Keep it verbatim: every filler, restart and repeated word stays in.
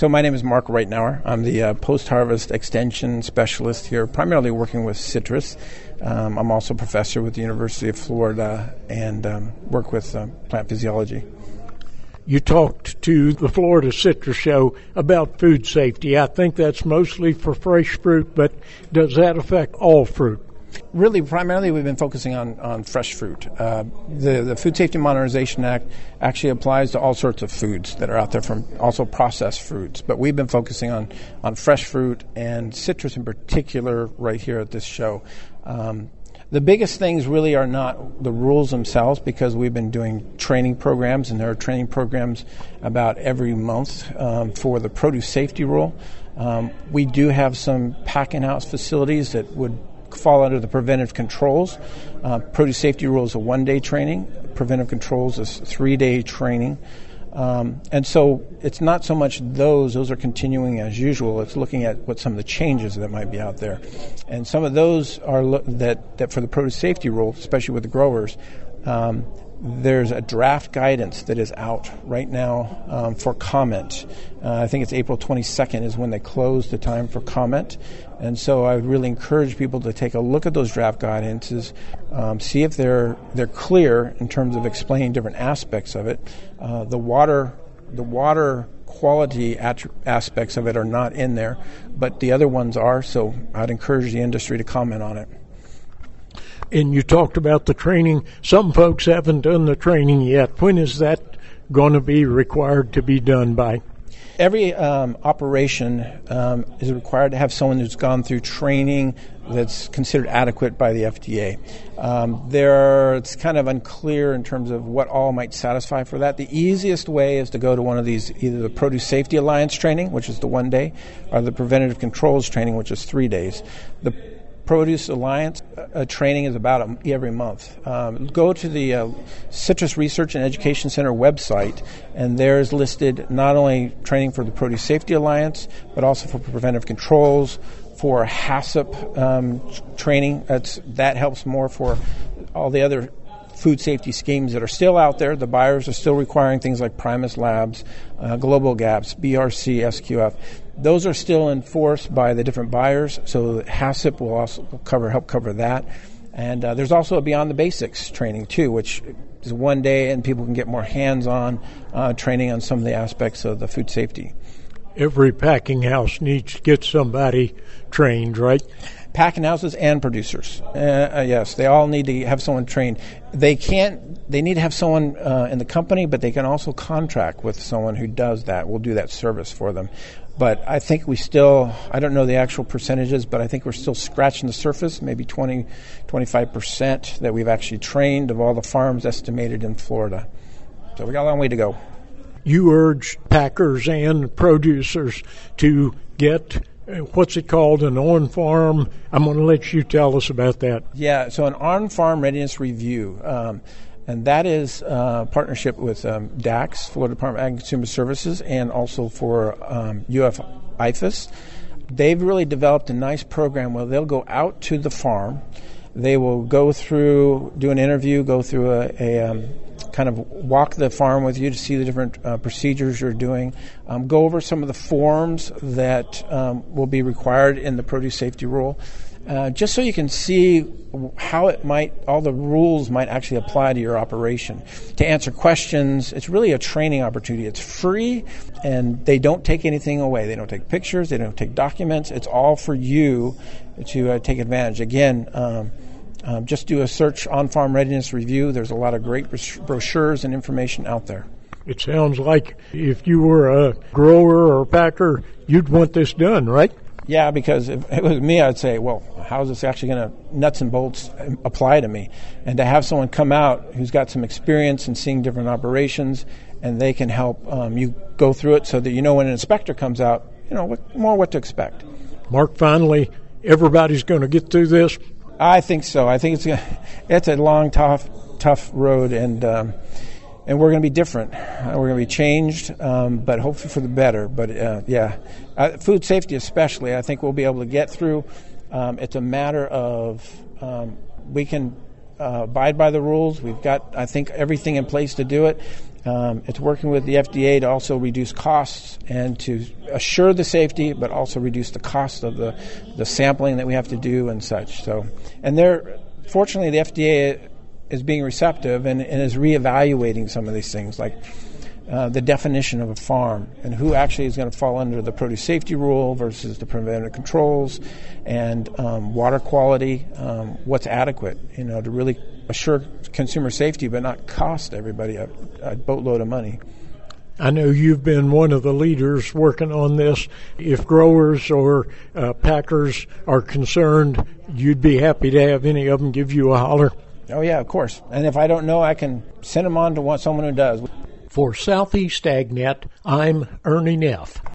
So my name is Mark Reitnauer. I'm the uh, post-harvest extension specialist here, primarily working with citrus. Um, I'm also a professor with the University of Florida and um, work with uh, plant physiology. You talked to the Florida Citrus Show about food safety. I think that's mostly for fresh fruit, but does that affect all fruit? Really, primarily, we've been focusing on, on fresh fruit. Uh, the, the Food Safety Modernization Act actually applies to all sorts of foods that are out there, from also processed fruits. But we've been focusing on, on fresh fruit and citrus in particular right here at this show. Um, the biggest things really are not the rules themselves, because we've been doing training programs, and there are training programs about every month um, for the produce safety rule. Um, we do have some packing house facilities that would fall under the preventive controls. Uh, produce safety rule is a one-day training. Preventive controls is three-day training. Um, and so it's not so much those. Those are continuing as usual. It's looking at what some of the changes that might be out there. And some of those are lo- that, that for the produce safety rule, especially with the growers, um, there's a draft guidance that is out right now um, for comment. Uh, I think it's April twenty-second is when they close the time for comment. And so I would really encourage people to take a look at those draft guidances, um, see if they're they're clear in terms of explaining different aspects of it. Uh, the water, the water quality at- aspects of it are not in there, but the other ones are. So I'd encourage the industry to comment on it. And you talked about the training. Some folks haven't done the training yet. When is that going to be required to be done by? Every um, operation um, is required to have someone who's gone through training that's considered adequate by the F D A. Um, there, it's kind of unclear in terms of what all might satisfy for that. The easiest way is to go to one of these, either the Produce Safety Alliance training, which is the one day, or the Preventative Controls training, which is three days. The Produce Alliance uh, training is about a, every month. Um, go to the uh, Citrus Research and Education Center website, and there's listed not only training for the Produce Safety Alliance, but also for preventive controls, for HACCP um, training. That's, that helps more for all the other food safety schemes that are still out there. The buyers are still requiring things like Primus Labs, uh, Global Gaps, B R C, S Q F. Those are still enforced by the different buyers, so HACCP will also cover help cover that. And uh, there's also a Beyond the Basics training, too, which is one day, and people can get more hands-on uh, training on some of the aspects of the food safety. Every packing house needs to get somebody trained, right? Packing houses and producers. Uh, uh, yes, they all need to have someone trained. They can't. They need to have someone uh, in the company, but they can also contract with someone who does that. We'll do that service for them. But I think we still, I don't know the actual percentages, but I think we're still scratching the surface, maybe twenty, twenty-five percent that we've actually trained of all the farms estimated in Florida. So we got a long way to go. You urge packers and producers to get, what's it called, an on-farm? I'm going to let you tell us about that. Yeah, so an on-farm readiness review. Um, And that is a partnership with um, D A C S, Florida Department of Ag and Consumer Services, and also for um, U F I F A S. They've really developed a nice program where they'll go out to the farm. They will go through, do an interview, go through a, a um, kind of walk the farm with you to see the different uh, procedures you're doing, um, go over some of the forms that um, will be required in the produce safety rule. Uh, just so you can see how it might, all the rules might actually apply to your operation. To answer questions, it's really a training opportunity. It's free, and they don't take anything away. They don't take pictures. They don't take documents. It's all for you to uh, take advantage. Again, um, um, just do a search on Farm Readiness Review. There's a lot of great brochures and information out there. It sounds like if you were a grower or packer, you'd want this done, right? Yeah, because if it was me, I'd say, well, how is this actually going to nuts and bolts apply to me? And to have someone come out who's got some experience in seeing different operations, and they can help um, you go through it so that you know when an inspector comes out, you know, what, more what to expect. Mark, finally, everybody's going to get through this? I think so. I think it's it's a long, tough, tough road, and um, and we're going to be different. Uh, we're going to be changed, um, but hopefully for the better. But, uh, yeah, uh, food safety especially, I think we'll be able to get through. Um, it's a matter of um, we can uh, abide by the rules. We've got, I think, everything in place to do it. Um, it's working with the F D A to also reduce costs and to assure the safety, but also reduce the cost of the, the sampling that we have to do and such. So, and they're fortunately the F D A is being receptive and, and is reevaluating some of these things, like uh, the definition of a farm and who actually is going to fall under the produce safety rule versus the preventive controls, and um, water quality, um, what's adequate, you know, to really assure consumer safety but not cost everybody a, a boatload of money. I know you've been one of the leaders working on this. If growers or uh, packers are concerned, you'd be happy to have any of them give you a holler? Oh, yeah, of course. And if I don't know, I can send them on to someone who does. For Southeast AgNet, I'm Ernie Neff.